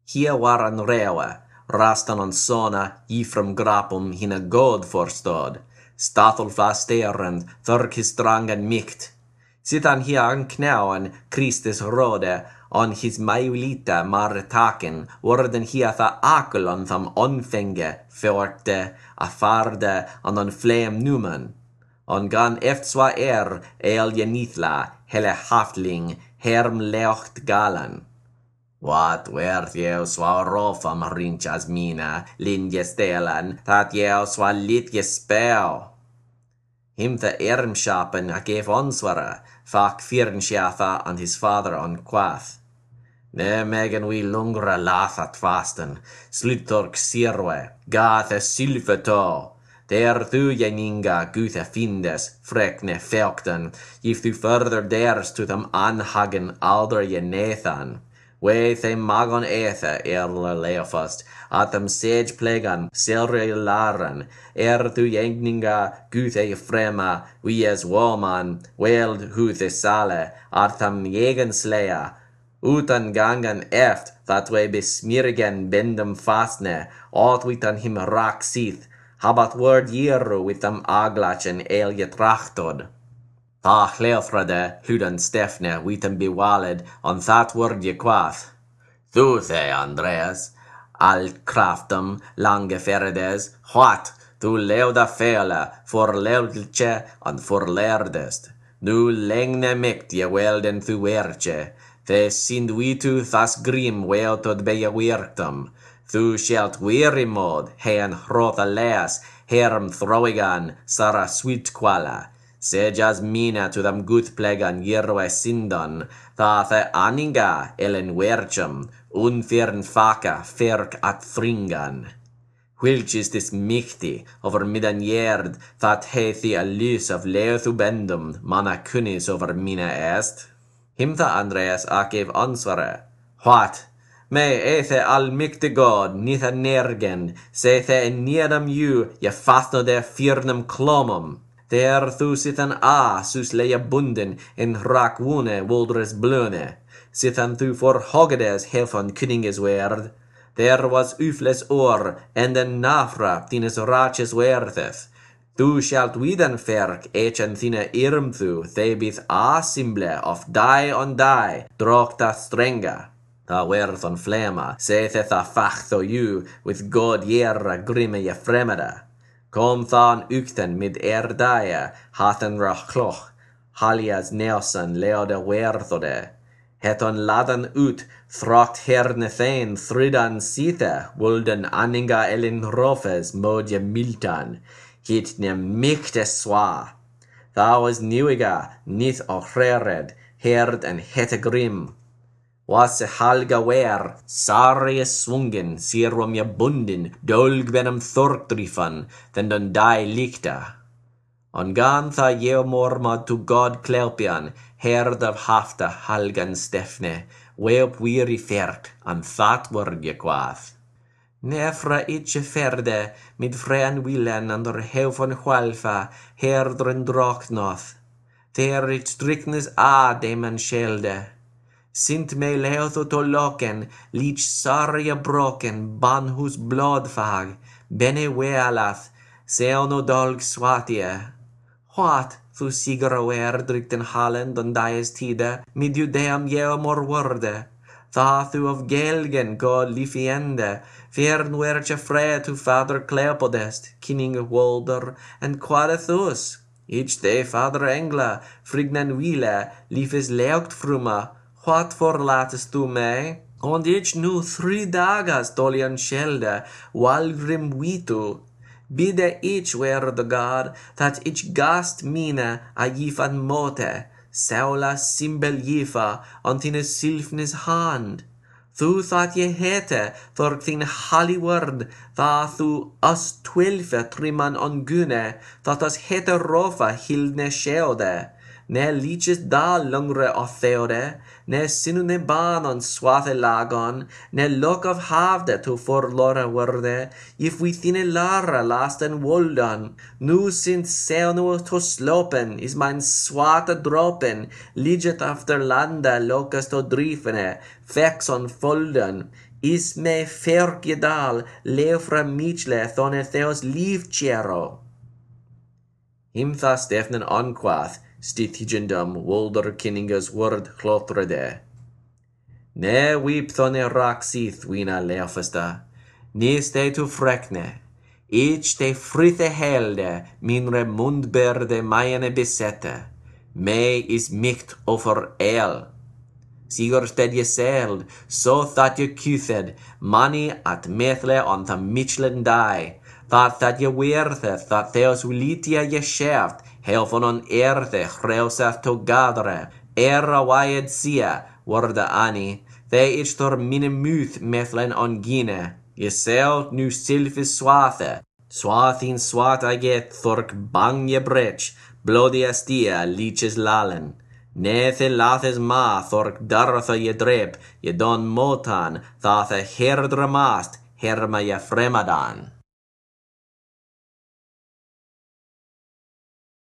Hier war an rewe, rastan on sona, ifram grapum hina god forstod, stathel fasterend, thurkistrangen mikt. Sitan hier an knauan, Christus rode, on his maulita martaken, worden hier tha akel on tham onfenge, forte, afarde, on flem numen. On gan eftswa el jenithla, hele haftling, herm leocht galan. Wat werd jeu swa rofam rinchas mina, linjestelan, that jeu swa litje spel. Him the ermschapen a gave onswara, fak firnschafa and his father on quath. Ne megen we lungra lathat fasten, sluttork sirwe, gathe sylfeto. Der thu jeninga guthe findes, frekne felkten, if thu further dares to them anhagen alder je Nathan. We the magon ethe erle leofast, at them sage plegan, selre laren, thu jeninga guthe frema, we as woman, weld huthe sale, at them jegen slea, utan gangan that we besmirgen bendem fastne, ot witan him rak sith, habat word yeru with them aglachen elje trachtod. Tha chleothrade, hudan stefne, witan bewaled, on that word je quath. Thu the, Andreas, al craftum, lange ferdes, what, thu leuda fele, for leudlche, and for lerdest. Nu lengne mikt je welden thu werche, the sind we tu thas grim weotod beja wirktum. Thu shalt weary mod, hean hrotha leas, herm throigan, sara sweet quala. Sejas mina to them gut plegan yerwe sindon, tha the aninga elen werchum, unfern faka ferk at fringan. Whilch is this michti over midan yerd, that hethi a lys of leothu bendum, mana kunis over mina est? Him the Andreas a gave answare. What? Me ethe al mikte god, nitha nergen, sethe en niedam you, je fathnode firnum clomum. Der thu sithan sus leia bunden in rak wune woldres blune. Sithan thu for hogedes helfon kunninges werd. There was ufles or, and en nafra tines raches wertheth. Thu shalt widan ferk echen thine irmthu, thebith a simble of die on die, drokta strenga. Tha werth on flema, setheth a fachtho you, with god yerra grimme je fremeda. Kom than ukten mid daia, hathen rachloch, halias neosan leode werthode. Heton ladan ut, throcht herne thein thridan sithe, wulden aninga elin rofes modje miltan. Hit ne mikte swa. Thou was newiga, nith ochrered, herd and hete grim. Was se halga wer, sarje swungen, sirum je bunden, dolg benam thorkdrifan, then don die likta. On gan tha jeomorma to god Clelpian, herd of hafta halgan stefne, weop weary ferk, and that word je quath. Nefra itche ferde, mid frean willen under heufon hualfa, herdren droknoth. Ter it strictness a deman shelde. Sint me leotho to loken, lich sarja broken, ban hus blodfag, bene wealath, seono dolg swatie. What, thu sigara werdrikten hallen don dies tide, mid judeam jeomor worde. Tha thu of gelgen god lifiende, fern werche fre to father Cleopodest, kinning wolder, and quadethus. Ich de father Engla, frignan wile, lifes leoct fruma, what for latest tu me? Und ich nu 3 dagas dolian shelde, walgrim vitu. Bide ich wer the god, that ich gast mina a yifan mote, saula simbel yifa, ontine silfnis hand. Thu thought ye hete, thorkthin Hollywood, tha thu us 12 triman on gune, that us hete rofa hildne sheode. Ne liches da lungre of theode, ne sinune ban on swathe lagon, ne look of havde to for lora worde, if we thine lara last and woldan, nu sint seonu to slopen, is mein swata dropen, liget after landa locus to drifene, fex on folden, is me fergidal leufra michle thon theos liv chero. Him thas defnen onquath, stithigendum wolder kinningas word clotrede. Ne weep thone raxith wina leofesta, nis te tu frekne, ich te frithe helde minre mundberde maiene besette, me is micht over el. Sigur sted je seld, so that je kuthed, mani at methle on the Michelin die, that je weerthe, that theos ulitia je scheft, helfon on earthe, chreuseth to gadre, era waied sia, warde ani, the ich thor minimuth methlen on gine, je seld nu silfis swathe, swathin swat aget thork bang je brech, blodi astia liches lalen. Nethe lathes ma thork dartha je drep, je don motan, thathe herdramast, herma je fremadan.